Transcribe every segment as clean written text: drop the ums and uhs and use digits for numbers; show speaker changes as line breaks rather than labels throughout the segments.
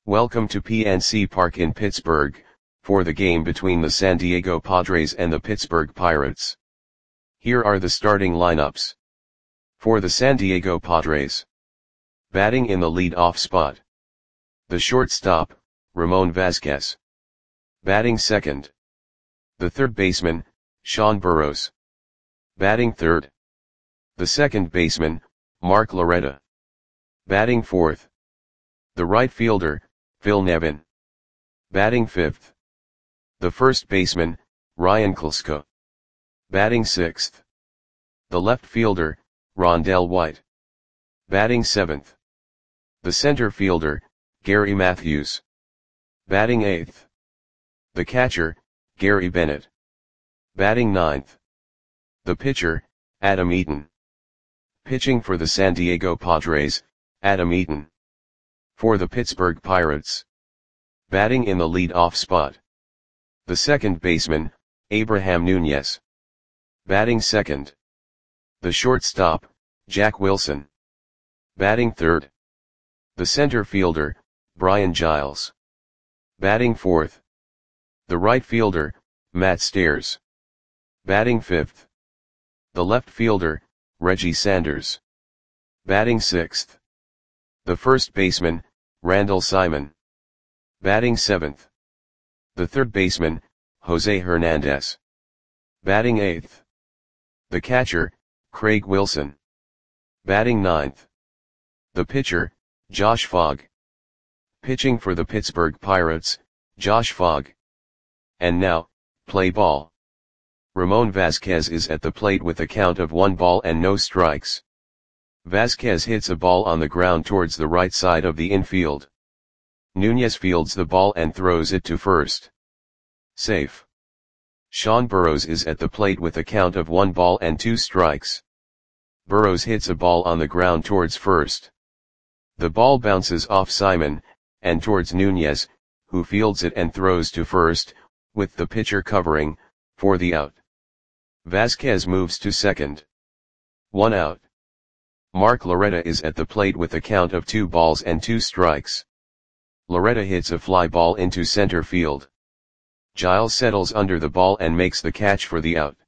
Welcome to PNC Park in Pittsburgh, for the game between the San Diego Padres and the Pittsburgh Pirates. Here are the starting lineups. For the San Diego Padres. Batting in the lead-off spot. The shortstop, Ramon Vazquez. Batting second. The third baseman, Sean Burroughs. Batting third. The second baseman, Mark Loretta. Batting fourth. The right fielder, Phil Nevin. Batting fifth. The first baseman, Ryan Klesko. Batting sixth. The left fielder, Rondell White. Batting seventh. The center fielder, Gary Matthews. Batting eighth. The catcher, Gary Bennett. Batting ninth. The pitcher, Adam Eaton. Pitching for the San Diego Padres, Adam Eaton. For the Pittsburgh Pirates. Batting in the lead-off spot. The second baseman, Abraham Nunez. Batting second. The shortstop, Jack Wilson. Batting third. The center fielder, Brian Giles. Batting fourth. The right fielder, Matt Stairs. Batting fifth. The left fielder, Reggie Sanders. Batting sixth. The first baseman, Randall Simon. Batting seventh. The third baseman, Jose Hernandez. Batting eighth. The catcher, Craig Wilson. Batting ninth. The pitcher, Josh Fogg. Pitching for the Pittsburgh Pirates, Josh Fogg. And now, play ball. Ramon Vazquez is at the plate with a count of 1 ball and no strikes. Vazquez hits a ball on the ground towards the right side of the infield. Nunez fields the ball and throws it to first. Safe. Sean Burroughs is at the plate with a count of 1 ball and 2 strikes. Burroughs hits a ball on the ground towards first. The ball bounces off Simon, and towards Nunez, who fields it and throws to first, with the pitcher covering, for the out. Vazquez moves to second. 1 out. Mark Loretta is at the plate with a count of 2 balls and 2 strikes. Loretta hits a fly ball into center field. Giles settles under the ball and makes the catch for the out.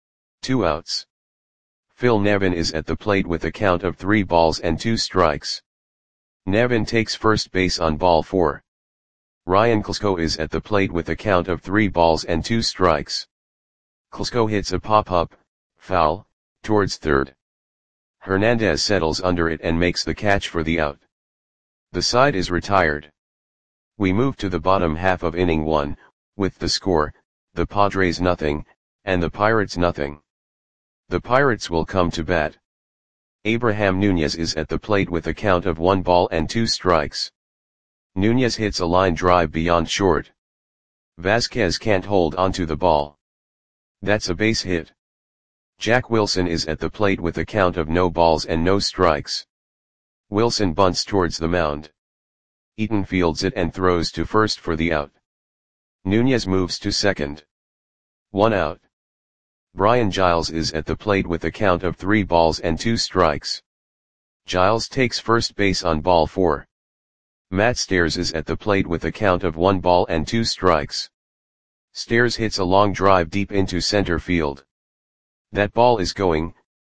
2 outs. Phil Nevin is at the plate with a count of 3 balls and 2 strikes. Nevin takes first base on ball 4. Ryan Klesko is at the plate with a count of 3 balls and 2 strikes. Klesko hits a pop-up, foul, towards third. Hernandez settles under it and makes the catch for the out. The side is retired. We move to the bottom half of inning 1, with the score, the Padres nothing, and the Pirates nothing. The Pirates will come to bat. Abraham Nunez is at the plate with a count of 1 ball and 2 strikes. Nunez hits a line drive beyond short. Vazquez can't hold onto the ball. That's a base hit. Jack Wilson is at the plate with a count of no balls and no strikes. Wilson bunts towards the mound. Eaton fields it and throws to first for the out. Nunez moves to second. 1 out. Brian Giles is at the plate with a count of 3 balls and 2 strikes. Giles takes first base on ball 4. Matt Stairs is at the plate with a count of 1 ball and 2 strikes. Stairs hits a long drive deep into center field. That ball is gone.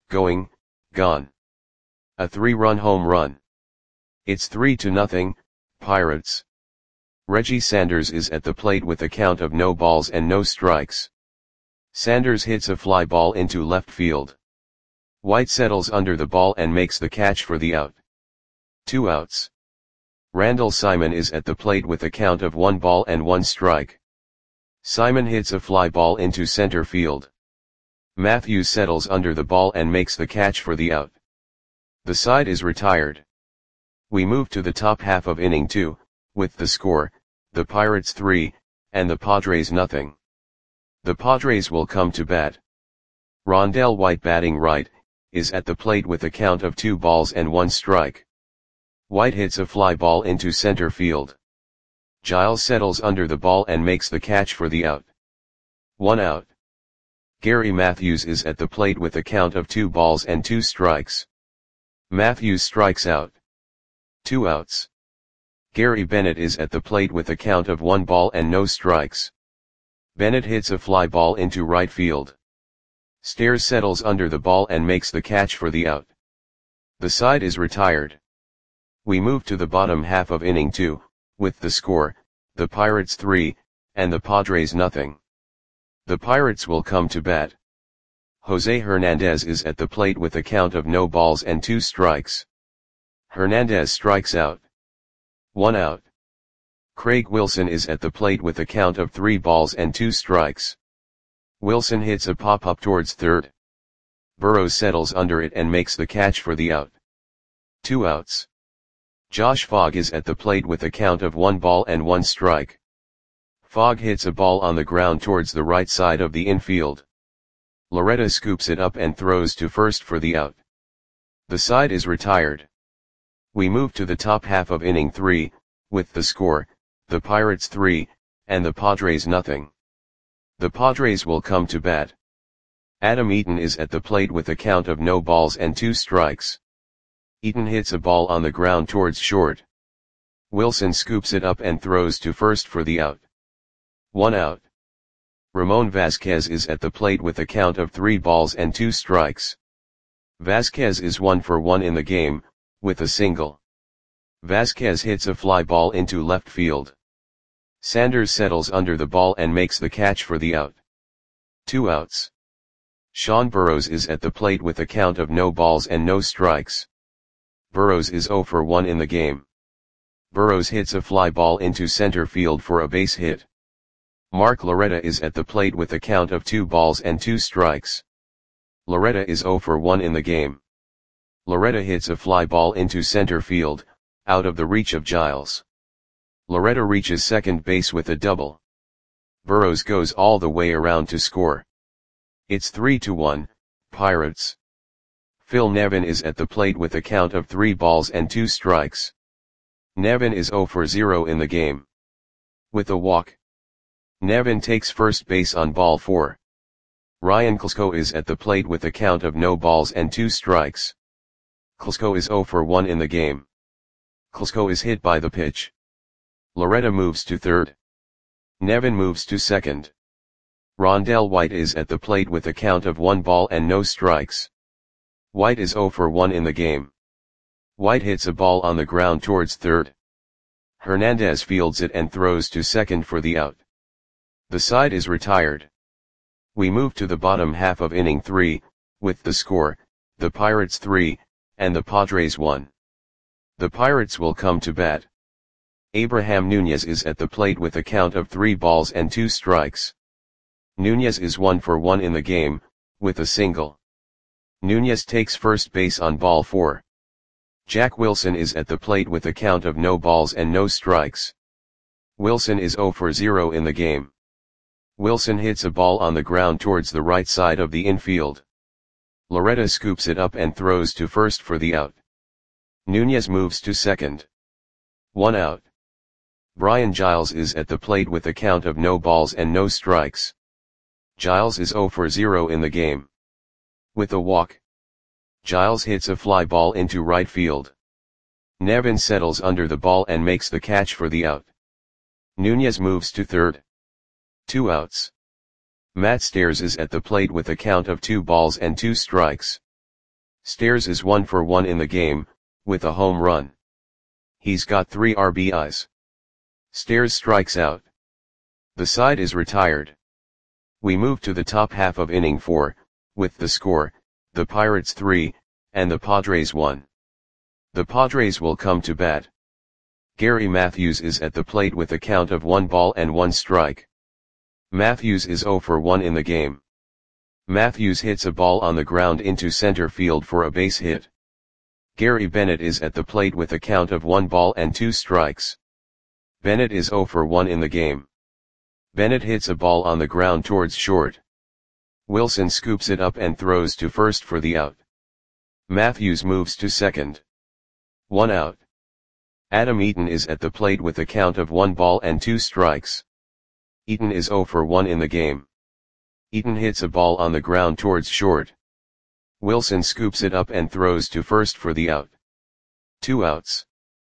A 3-run home run. It's 3-0, Pirates. Reggie Sanders is at the plate with a count of no balls and no strikes. Sanders hits a fly ball into left field. White settles under the ball and makes the catch for the out. 2 outs. Randall Simon is at the plate with a count of 1 ball and 1 strike. Simon hits a fly ball into center field. Matthews settles under the ball and makes the catch for the out. The side is retired. We move to the top half of inning 2, with the score, the Pirates 3, and the Padres nothing. The Padres will come to bat. Rondell White, batting right, is at the plate with a count of 2 balls and 1 strike. White hits a fly ball into center field. Giles settles under the ball and makes the catch for the out. 1 out. Gary Matthews is at the plate with a count of 2 balls and 2 strikes. Matthews strikes out. 2 outs. Gary Bennett is at the plate with a count of 1 ball and no strikes. Bennett hits a fly ball into right field. Stairs settles under the ball and makes the catch for the out. The side is retired. We move to the bottom half of inning 2, with the score, the Pirates 3, and the Padres nothing. The Pirates will come to bat. Jose Hernandez is at the plate with a count of no balls and 2 strikes. Hernandez strikes out. 1 out. Craig Wilson is at the plate with a count of 3 balls and 2 strikes. Wilson hits a pop-up towards third. Burrows settles under it and makes the catch for the out. 2 outs. Josh Fogg is at the plate with a count of 1 ball and 1 strike. Fogg hits a ball on the ground towards the right side of the infield. Loretta scoops it up and throws to first for the out. The side is retired. We move to the top half of inning 3, with the score, the Pirates 3, and the Padres nothing. The Padres will come to bat. Adam Eaton is at the plate with a count of no balls and 2 strikes. Eaton hits a ball on the ground towards short. Wilson scoops it up and throws to first for the out. 1 out. Ramon Vasquez is at the plate with a count of 3 balls and 2 strikes. Vasquez is 1 for 1 in the game, with a single. Vasquez hits a fly ball into left field. Sanders settles under the ball and makes the catch for the out. 2 outs. Sean Burrows is at the plate with a count of no balls and no strikes. Burrows is 0 for 1 in the game. Burrows hits a fly ball into center field for a base hit. Mark Loretta is at the plate with a count of 2 balls and 2 strikes. Loretta is 0 for 1 in the game. Loretta hits a fly ball into center field, out of the reach of Giles. Loretta reaches second base with a double. Burrows goes all the way around to score. It's 3-1, Pirates. Phil Nevin is at the plate with a count of 3 balls and 2 strikes. Nevin is 0 for 0 in the game. With a walk. Nevin takes first base on ball 4. Ryan Klesko is at the plate with a count of no balls and 2 strikes. Klesko is 0 for 1 in the game. Klesko is hit by the pitch. Loretta moves to third. Nevin moves to second. Rondell White is at the plate with a count of 1 ball and no strikes. White is 0 for 1 in the game. White hits a ball on the ground towards third. Hernandez fields it and throws to second for the out. The side is retired. We move to the bottom half of inning 3, with the score, the Pirates 3, and the Padres 1. The Pirates will come to bat. Abraham Nunez is at the plate with a count of 3 balls and 2 strikes. Nunez is 1 for 1 in the game, with a single. Nunez takes first base on ball 4. Jack Wilson is at the plate with a count of no balls and no strikes. Wilson is 0 for 0 in the game. Wilson hits a ball on the ground towards the right side of the infield. Loretta scoops it up and throws to first for the out. Nunez moves to second. 1 out. Brian Giles is at the plate with a count of no balls and no strikes. Giles is 0 for 0 in the game. With a walk. Giles hits a fly ball into right field. Nevin settles under the ball and makes the catch for the out. Nunez moves to third. 2 outs. Matt Stairs is at the plate with a count of 2 balls and 2 strikes. Stairs is 1 for 1 in the game, with a home run. He's got 3 RBIs. Stairs strikes out. The side is retired. We move to the top half of inning 4, with the score, the Pirates 3, and the Padres 1. The Padres will come to bat. Gary Matthews is at the plate with a count of 1 ball and 1 strike. Matthews is 0 for 1 in the game. Matthews hits a ball on the ground into center field for a base hit. Gary Bennett is at the plate with a count of 1 ball and 2 strikes. Bennett is 0 for 1 in the game. Bennett hits a ball on the ground towards short. Wilson scoops it up and throws to first for the out. Matthews moves to second. 1 out. Adam Eaton is at the plate with a count of 1 ball and 2 strikes. Eaton is 0 for 1 in the game. Eaton hits a ball on the ground towards short. Wilson scoops it up and throws to first for the out. 2 outs.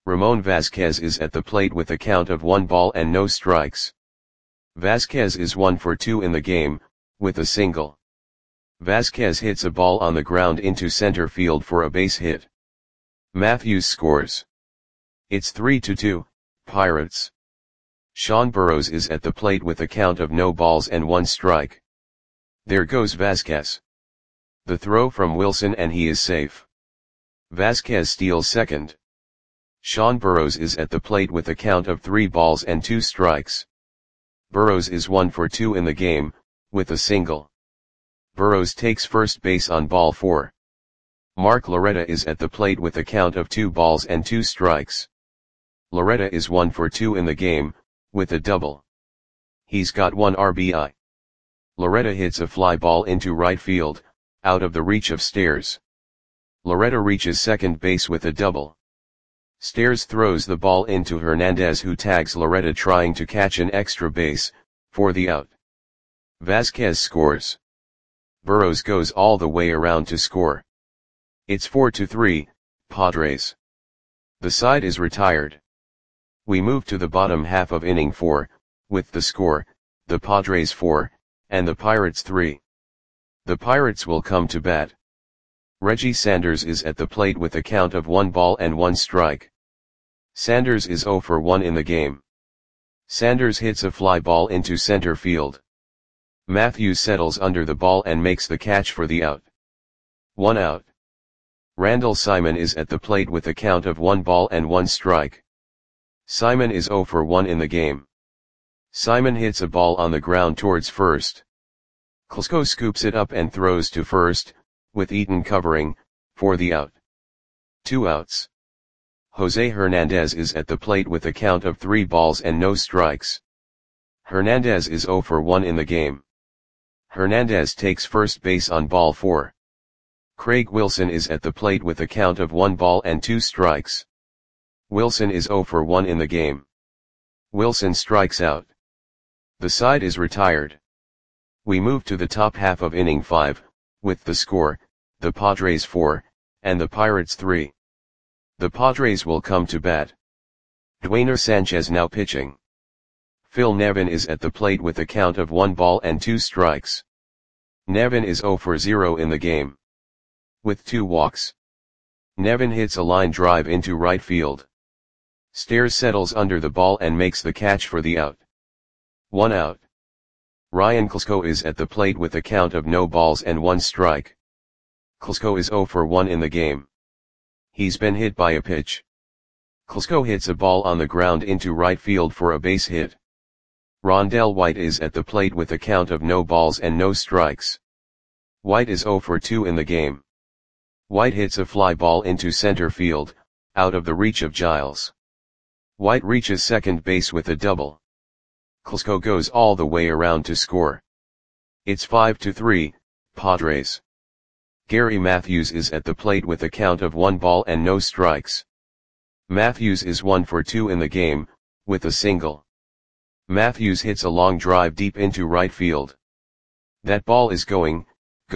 Ramon Vasquez is at the plate with a count of 1 ball and no strikes. Vasquez is 1 for 2 in the game, with a single. Vasquez hits a ball on the ground into center field for a base hit. Matthews scores. It's 3-2, Pirates. Sean Burrows is at the plate with a count of no balls and 1 strike. There goes Vasquez. The throw from Wilson and he is safe. Vasquez steals second. Sean Burrows is at the plate with a count of 3 balls and 2 strikes. Burrows is 1 for 2 in the game, with a single. Burrows takes first base on ball 4. Mark Loretta is at the plate with a count of 2 balls and 2 strikes. Loretta is 1 for 2 in the game, with a double. He's got 1 RBI. Loretta hits a fly ball into right field, out of the reach of Stairs. Loretta reaches second base with a double. Stairs throws the ball into Hernandez, who tags Loretta trying to catch an extra base, for the out. Vasquez scores. Burrows goes all the way around to score. It's 4-3, Padres. The side is retired. We move to the bottom half of inning 4, with the score, the Padres 4, and the Pirates 3. The Pirates will come to bat. Reggie Sanders is at the plate with a count of 1 ball and 1 strike. Sanders is 0 for 1 in the game. Sanders hits a fly ball into center field. Matthews settles under the ball and makes the catch for the out. 1 out. Randall Simon is at the plate with a count of 1 ball and 1 strike. Simon is 0 for 1 in the game. Simon hits a ball on the ground towards first. Klesko scoops it up and throws to first, with Eaton covering, for the out. 2 outs. Jose Hernandez is at the plate with a count of 3 balls and no strikes. Hernandez is 0 for 1 in the game. Hernandez takes first base on ball 4. Craig Wilson is at the plate with a count of 1 ball and 2 strikes. Wilson is 0 for 1 in the game. Wilson strikes out. The side is retired. We move to the top half of inning 5, with the score, the Padres 4, and the Pirates 3. The Padres will come to bat. Dwayner Sanchez now pitching. Phil Nevin is at the plate with a count of 1 ball and 2 strikes. Nevin is 0 for 0 in the game. With 2 walks. Nevin hits a line drive into right field. Stairs settles under the ball and makes the catch for the out. 1 out. Ryan Klesko is at the plate with a count of no balls and 1 strike. Klesko is 0 for 1 in the game. He's been hit by a pitch. Klesko hits a ball on the ground into right field for a base hit. Rondell White is at the plate with a count of no balls and no strikes. White is 0 for 2 in the game. White hits a fly ball into center field, out of the reach of Giles. White reaches second base with a double. Klesko goes all the way around to score. It's 5-3, Padres. Gary Matthews is at the plate with a count of 1 ball and no strikes. Matthews is 1 for 2 in the game, with a single. Matthews hits a long drive deep into right field. That ball is gone.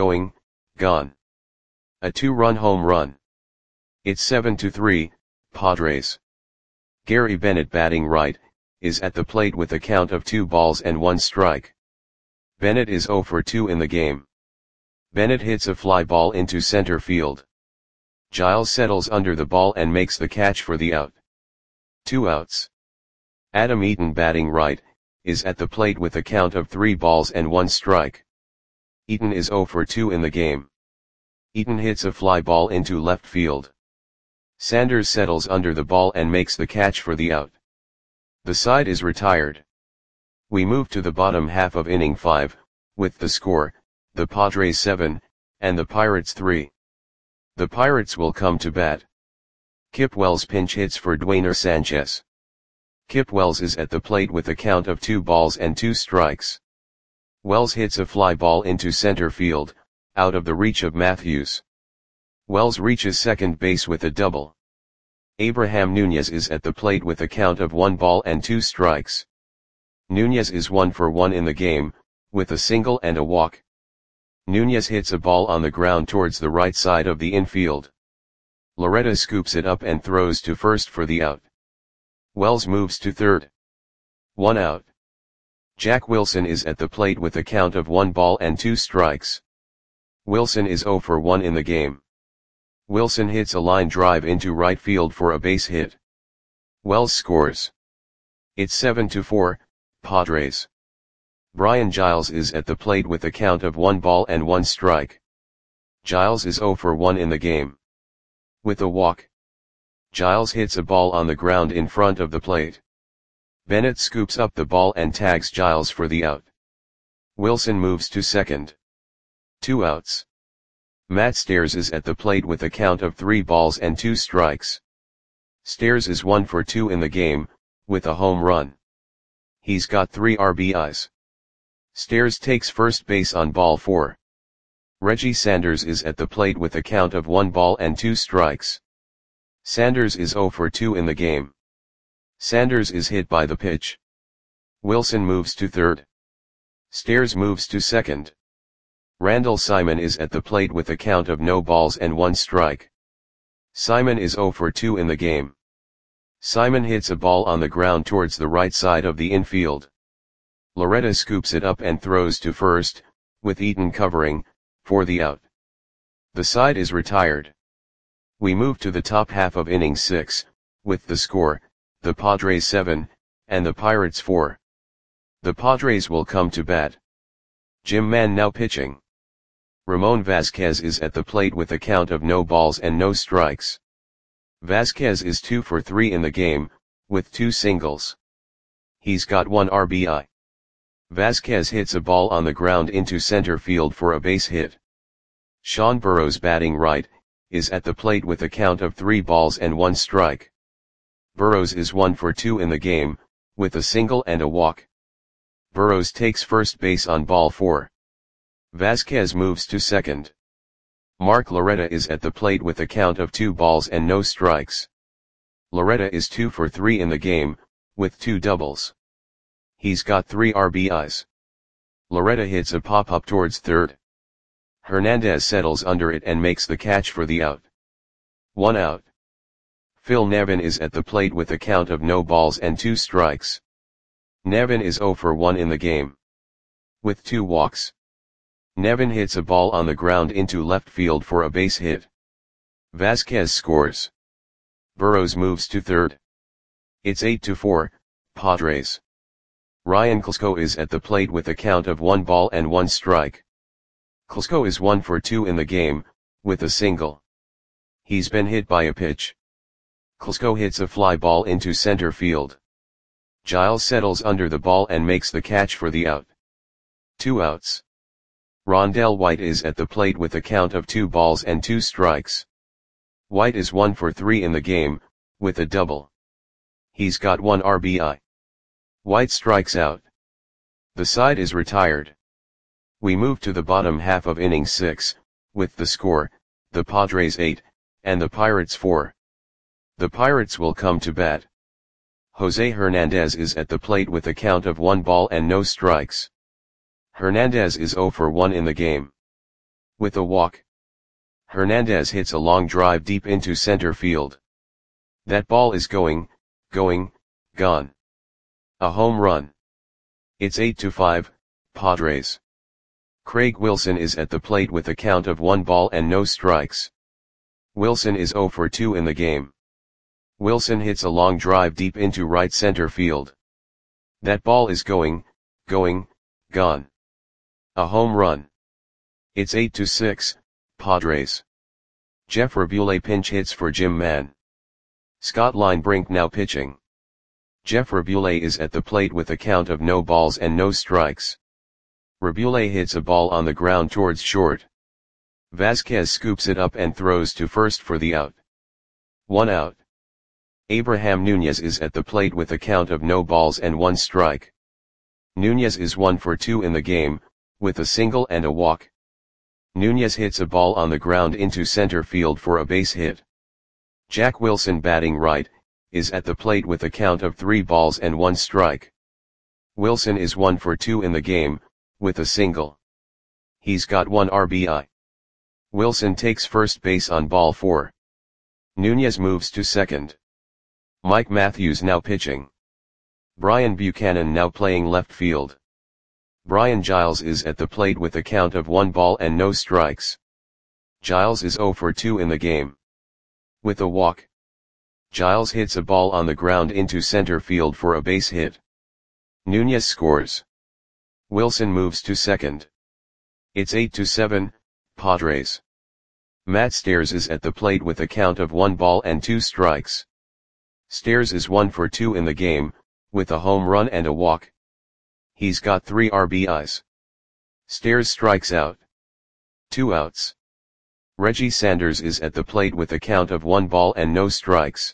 A 2-run home run. It's 7-3, Padres. Gary Bennett, batting right, is at the plate with a count of 2 balls and 1 strike. Bennett is 0 for 2 in the game. Bennett hits a fly ball into center field. Giles settles under the ball and makes the catch for the out. 2 outs. Adam Eaton, batting right, is at the plate with a count of 3 balls and 1 strike. Eaton is 0 for 2 in the game. Eaton hits a fly ball into left field. Sanders settles under the ball and makes the catch for the out. The side is retired. We move to the bottom half of inning 5, with the score, the Padres 7, and the Pirates 3. The Pirates will come to bat. Kip Wells pinch hits for Dwayner Sanchez. Kip Wells is at the plate with a count of 2 balls and 2 strikes. Wells hits a fly ball into center field, out of the reach of Matthews. Wells reaches second base with a double. Abraham Nunez is at the plate with a count of 1 ball and 2 strikes. Nunez is 1 for 1 in the game, with a single and a walk. Nunez hits a ball on the ground towards the right side of the infield. Loretta scoops it up and throws to first for the out. Wells moves to third. 1 out. Jack Wilson is at the plate with a count of 1 ball and 2 strikes. Wilson is 0 for 1 in the game. Wilson hits a line drive into right field for a base hit. Wells scores. It's 7-4, Padres. Brian Giles is at the plate with a count of 1 ball and 1 strike. Giles is 0 for 1 in the game. With a walk, Giles hits a ball on the ground in front of the plate. Bennett scoops up the ball and tags Giles for the out. Wilson moves to second. 2 outs. Matt Stairs is at the plate with a count of 3 balls and 2 strikes. Stairs is 1 for 2 in the game, with a home run. He's got 3 RBIs. Stairs takes first base on ball 4. Reggie Sanders is at the plate with a count of 1 ball and 2 strikes. Sanders is 0 for 2 in the game. Sanders is hit by the pitch. Wilson moves to third. Stairs moves to second. Randall Simon is at the plate with a count of no balls and 1 strike. Simon is 0 for 2 in the game. Simon hits a ball on the ground towards the right side of the infield. Loretta scoops it up and throws to first, with Eaton covering, for the out. The side is retired. We move to the top half of inning 6, with the score, the Padres 7, and the Pirates 4. The Padres will come to bat. Jim Mann now pitching. Ramon Vasquez is at the plate with a count of no balls and no strikes. Vasquez is 2 for 3 in the game, with 2 singles. He's got 1 RBI. Vasquez hits a ball on the ground into center field for a base hit. Sean Burrows, batting right, is at the plate with a count of 3 balls and 1 strike. Burrows is 1 for 2 in the game, with a single and a walk. Burrows takes first base on ball 4. Vasquez moves to second. Mark Loretta is at the plate with a count of 2 balls and no strikes. Loretta is 2 for 3 in the game, with 2 doubles. He's got 3 RBIs. Loretta hits a pop-up towards third. Hernandez settles under it and makes the catch for the out. 1 out. Phil Nevin is at the plate with a count of no balls and 2 strikes. Nevin is 0 for 1 in the game. With 2 walks. Nevin hits a ball on the ground into left field for a base hit. Vasquez scores. Burrows moves to third. It's 8-4, Padres. Ryan Klesko is at the plate with a count of 1 ball and 1 strike. Klesko is 1 for 2 in the game, with a single. He's been hit by a pitch. Klesko hits a fly ball into center field. Giles settles under the ball and makes the catch for the out. 2 outs. Rondell White is at the plate with a count of 2 balls and 2 strikes. White is 1 for 3 in the game, with a double. He's got 1 RBI. White strikes out. The side is retired. We move to the bottom half of inning 6, with the score, the Padres 8, and the Pirates 4. The Pirates will come to bat. Jose Hernandez is at the plate with a count of 1 ball and no strikes. Hernandez is 0 for 1 in the game. With a walk. Hernandez hits a long drive deep into center field. That ball is going, gone. A home run. It's 8-5, Padres. Craig Wilson is at the plate with a count of 1 ball and no strikes. Wilson is 0 for 2 in the game. Wilson hits a long drive deep into right center field. That ball is going, gone. A home run. It's 8-6, Padres. Jeff Rabule pinch hits for Jim Mann. Scott Linebrink now pitching. Jeff Rabule is at the plate with a count of no balls and no strikes. Rabule hits a ball on the ground towards short. Vasquez scoops it up and throws to first for the out. 1 out. Abraham Nunez is at the plate with a count of no balls and 1 strike. Nunez is 1 for 2 in the game, with a single and a walk. Nunez hits a ball on the ground into center field for a base hit. Jack Wilson, batting right, is at the plate with a count of 3 balls and 1 strike. Wilson is 1 for 2 in the game, with a single. He's got 1 RBI. Wilson takes first base on ball 4. Nunez moves to second. Mike Matthews now pitching. Brian Buchanan now playing left field. Brian Giles is at the plate with a count of 1 ball and no strikes. Giles is 0 for 2 in the game. With a walk, Giles hits a ball on the ground into center field for a base hit. Nunez scores. Wilson moves to second. It's 8-7, Padres. Matt Stairs is at the plate with a count of 1 ball and 2 strikes. Stairs is 1 for 2 in the game, with a home run and a walk. He's got 3 RBIs. Stairs strikes out. 2 outs. Reggie Sanders is at the plate with a count of 1 ball and no strikes.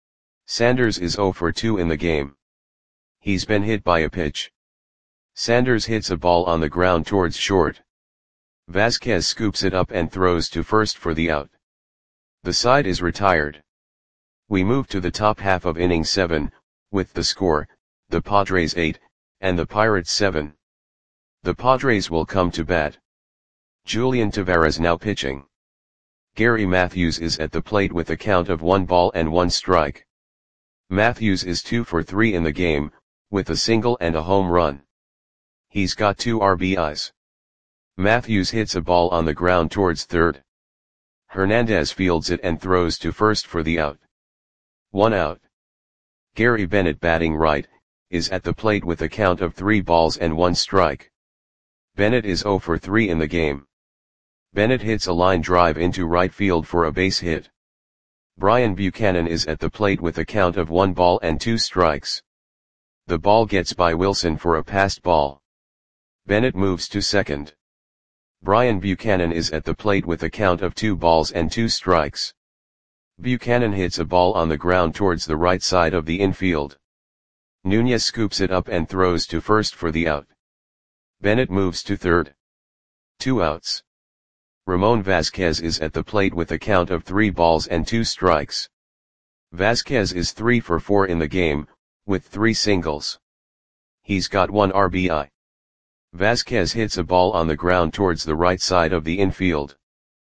Sanders is 0 for 2 in the game. He's been hit by a pitch. Sanders hits a ball on the ground towards short. Vasquez scoops it up and throws to first for the out. The side is retired. We move to the top half of inning 7, with the score, the Padres 8, and the Pirates 7. The Padres will come to bat. Julian Tavares now pitching. Gary Matthews is at the plate with a count of 1 ball and 1 strike. Matthews is 2 for 3 in the game, with a single and a home run. He's got 2 RBIs. Matthews hits a ball on the ground towards third. Hernandez fields it and throws to first for the out. 1 out. Gary Bennett batting right, is at the plate with a count of 3 balls and 1 strike. Bennett is 0 for 3 in the game. Bennett hits a line drive into right field for a base hit. Brian Buchanan is at the plate with a count of 1 ball and 2 strikes. The ball gets by Wilson for a passed ball. Bennett moves to second. Brian Buchanan is at the plate with a count of 2 balls and 2 strikes. Buchanan hits a ball on the ground towards the right side of the infield. Nunez scoops it up and throws to first for the out. Bennett moves to third. 2 outs. Ramon Vasquez is at the plate with a count of 3 balls and 2 strikes. Vasquez is 3 for 4 in the game, with 3 singles. He's got 1 RBI. Vasquez hits a ball on the ground towards the right side of the infield.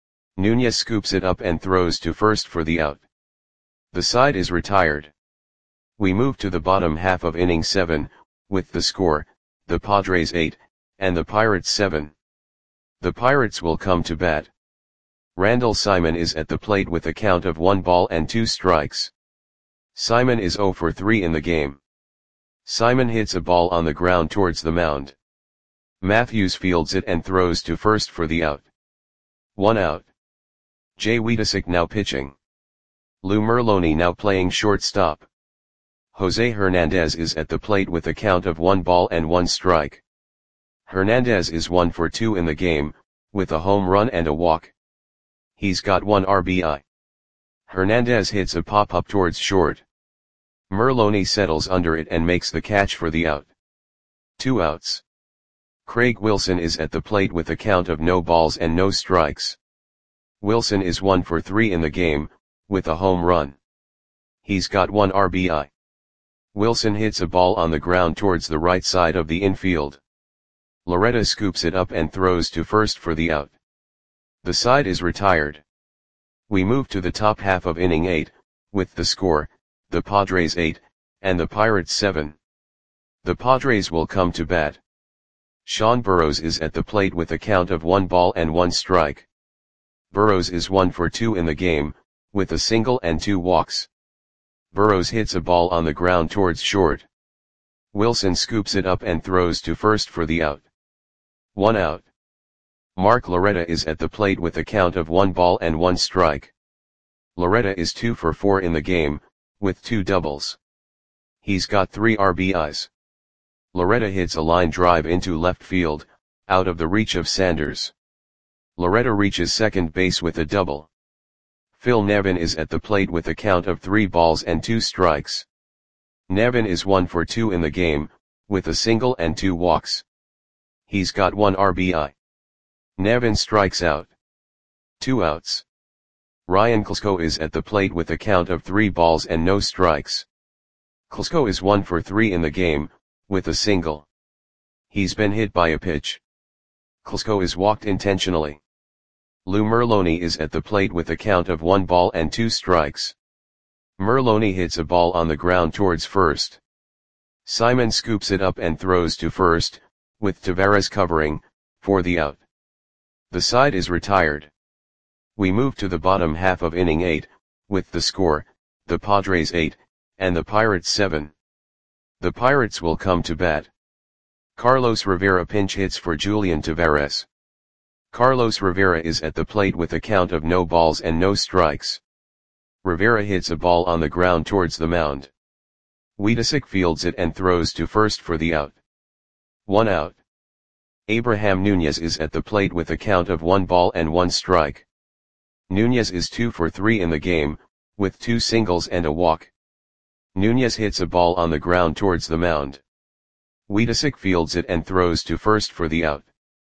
Nunez scoops it up and throws to first for the out. The side is retired. We move to the bottom half of inning 7, with the score, the Padres 8, and the Pirates 7. The Pirates will come to bat. Randall Simon is at the plate with a count of 1 ball and 2 strikes. Simon is 0 for 3 in the game. Simon hits a ball on the ground towards the mound. Matthews fields it and throws to first for the out. 1 out. Jay Wiedesick now pitching. Lou Merloni now playing shortstop. Jose Hernandez is at the plate with a count of 1 ball and 1 strike. Hernandez is 1 for 2 in the game, with a home run and a walk. He's got 1 RBI. Hernandez hits a pop-up towards short. Merloni settles under it and makes the catch for the out. 2 outs. Craig Wilson is at the plate with a count of no balls and no strikes. Wilson is 1 for 3 in the game, with a home run. He's got 1 RBI. Wilson hits a ball on the ground towards the right side of the infield. Loretta scoops it up and throws to first for the out. The side is retired. We move to the top half of inning 8, with the score, the Padres 8, and the Pirates 7. The Padres will come to bat. Sean Burrows is at the plate with a count of 1 ball and 1 strike. Burrows is 1 for 2 in the game, with a single and 2 walks. Burrows hits a ball on the ground towards short. Wilson scoops it up and throws to first for the out. 1 out. Mark Loretta is at the plate with a count of 1 ball and 1 strike. Loretta is 2 for 4 in the game, with 2 doubles. He's got 3 RBIs. Loretta hits a line drive into left field, out of the reach of Sanders. Loretta reaches second base with a double. Phil Nevin is at the plate with a count of 3 balls and 2 strikes. Nevin is 1 for 2 in the game, with a single and 2 walks. He's got 1 RBI. Nevin strikes out. 2 outs. Ryan Klesko is at the plate with a count of 3 balls and no strikes. Klesko is 1 for 3 in the game, with a single. He's been hit by a pitch. Klesko is walked intentionally. Lou Merloni is at the plate with a count of 1 ball and 2 strikes. Merloni hits a ball on the ground towards first. Simon scoops it up and throws to first, with Taveras covering, for the out. The side is retired. We move to the bottom half of inning 8, with the score, the Padres 8, and the Pirates 7. The Pirates will come to bat. Carlos Rivera pinch hits for Julian Taveras. Carlos Rivera is at the plate with a count of no balls and no strikes. Rivera hits a ball on the ground towards the mound. Wiedesick fields it and throws to first for the out. 1 out. Abraham Nunez is at the plate with a count of 1 ball and 1 strike. Nunez is 2 for 3 in the game, with 2 singles and a walk. Nunez hits a ball on the ground towards the mound. Wiedesick fields it and throws to first for the out.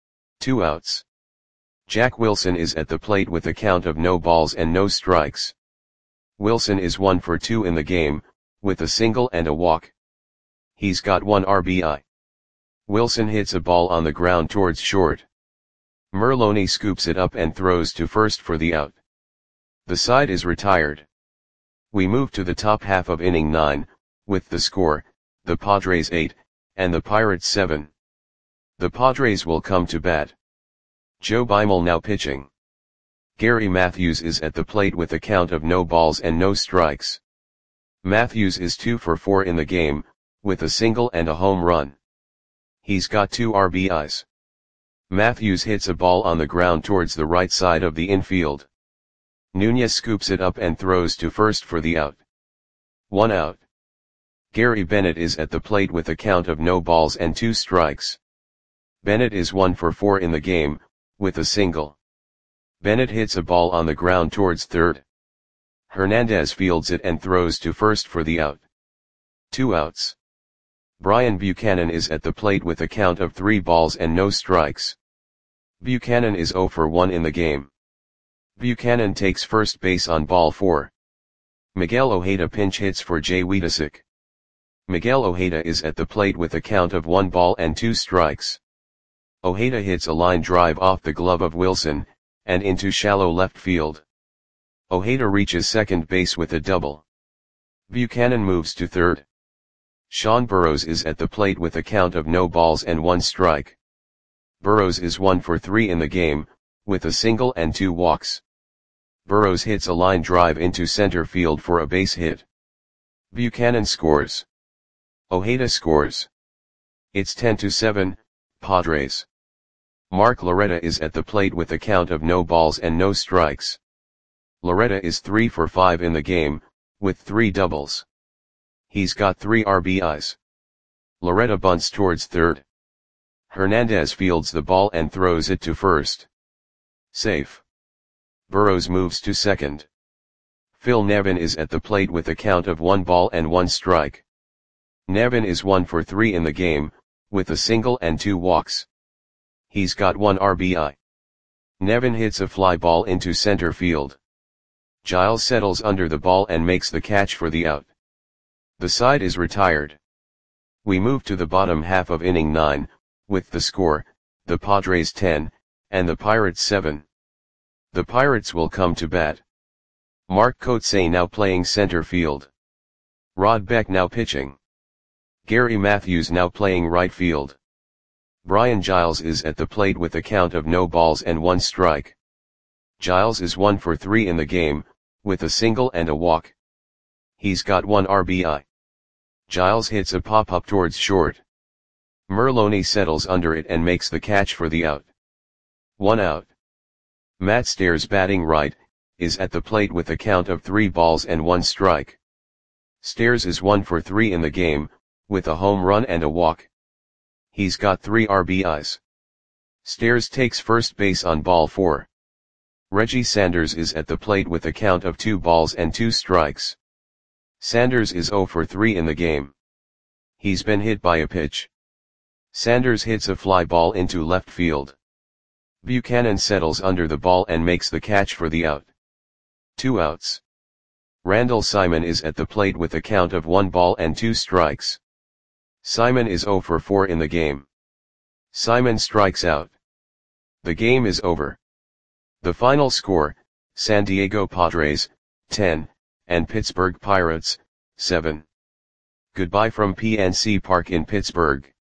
2 outs. Jack Wilson is at the plate with a count of no balls and no strikes. Wilson is 1 for 2 in the game, with a single and a walk. He's got 1 RBI. Wilson hits a ball on the ground towards short. Merloni scoops it up and throws to first for the out. The side is retired. We move to the top half of inning 9, with the score, the Padres 8, and the Pirates 7. The Padres will come to bat. Joe Beimel now pitching. Gary Matthews is at the plate with a count of no balls and no strikes. Matthews is 2 for 4 in the game, with a single and a home run. He's got 2 RBIs. Matthews hits a ball on the ground towards the right side of the infield. Nunez scoops it up and throws to first for the out. 1 out. Gary Bennett is at the plate with a count of no balls and 2 strikes. Bennett is 1 for 4 in the game, with a single. Bennett hits a ball on the ground towards third. Hernandez fields it and throws to first for the out. 2 outs. Brian Buchanan is at the plate with a count of 3 balls and no strikes. Buchanan is 0 for 1 in the game. Buchanan takes first base on ball 4. Miguel Ojeda pinch hits for Jay Wiedesick. Miguel Ojeda is at the plate with a count of 1 ball and 2 strikes. Ojeda hits a line drive off the glove of Wilson, and into shallow left field. Ojeda reaches second base with a double. Buchanan moves to third. Sean Burrows is at the plate with a count of no balls and 1 strike. Burrows is 1 for 3 in the game, with a single and 2 walks. Burrows hits a line drive into center field for a base hit. Buchanan scores. Ojeda scores. It's 10-7, Padres. Mark Loretta is at the plate with a count of no balls and no strikes. Loretta is 3 for 5 in the game, with 3 doubles. He's got 3 RBIs. Loretta bunts towards third. Hernandez fields the ball and throws it to first. Safe. Burrows moves to second. Phil Nevin is at the plate with a count of 1 ball and 1 strike. Nevin is 1 for 3 in the game, with a single and 2 walks. He's got 1 RBI. Nevin hits a fly ball into center field. Giles settles under the ball and makes the catch for the out. The side is retired. We move to the bottom half of inning 9, with the score, the Padres 10, and the Pirates 7. The Pirates will come to bat. Mark Kotsay now playing center field. Rod Beck now pitching. Gary Matthews now playing right field. Brian Giles is at the plate with a count of no balls and 1 strike. Giles is 1 for 3 in the game, with a single and a walk. He's got 1 RBI. Giles hits a pop-up towards short. Merloni settles under it and makes the catch for the out. 1 out. Matt Stairs batting right, is at the plate with a count of 3 balls and 1 strike. Stairs is 1 for 3 in the game, with a home run and a walk. He's got 3 RBIs. Stairs takes first base on ball 4. Reggie Sanders is at the plate with a count of 2 balls and 2 strikes. Sanders is 0 for 3 in the game. He's been hit by a pitch. Sanders hits a fly ball into left field. Buchanan settles under the ball and makes the catch for the out. 2 outs. Randall Simon is at the plate with a count of 1 ball and 2 strikes. Simon is 0 for 4 in the game. Simon strikes out. The game is over. The final score, San Diego Padres, 10, and Pittsburgh Pirates, 7. Goodbye from PNC Park in Pittsburgh.